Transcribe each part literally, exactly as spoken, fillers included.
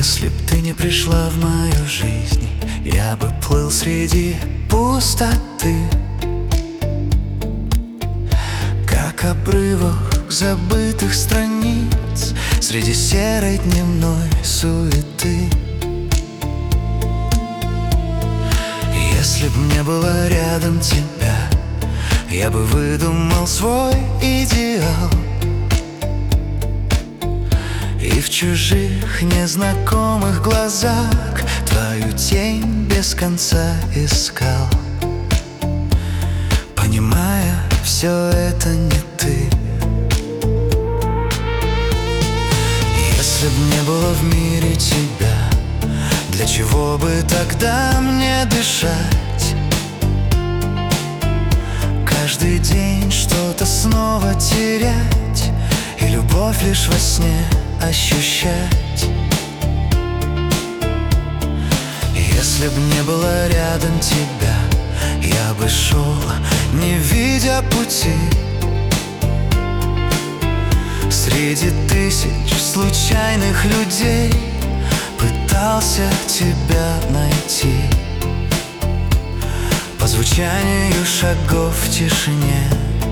Если б ты не пришла в мою жизнь, я бы плыл среди пустоты, как обрывок забытых страниц среди серой дневной суеты. Если б не было рядом тебя, я бы выдумал свой идеал и в чужих незнакомых глазах твою тень без конца искал, понимая, все это не ты. Если б не было в мире тебя, для чего бы тогда мне дышать? Каждый день что-то снова терять и любовь лишь во сне ощущать. Если б не было рядом тебя, я бы шел, не видя пути, среди тысяч случайных людей пытался тебя найти. По звучанию шагов в тишине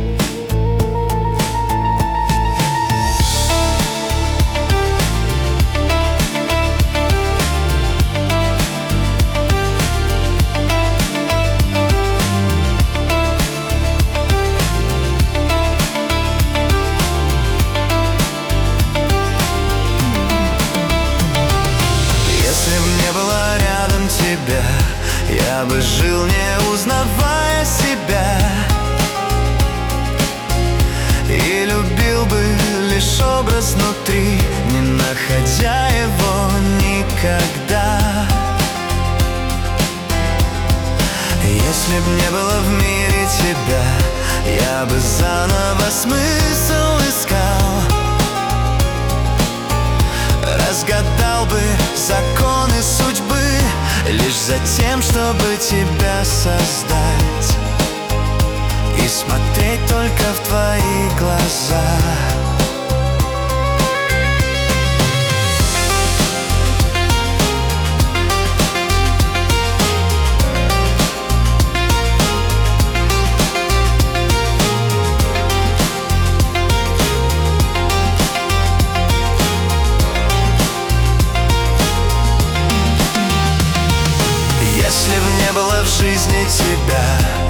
я бы жил, не узнавая себя, и любил бы лишь образ внутри, не находя его никогда. Если б не было в мире тебя, я бы заново смысл искал, разгадал бы законы судьбы лишь за тем, чтобы тебя создать и смотреть только в твои глаза. Если б не было в жизни тебя,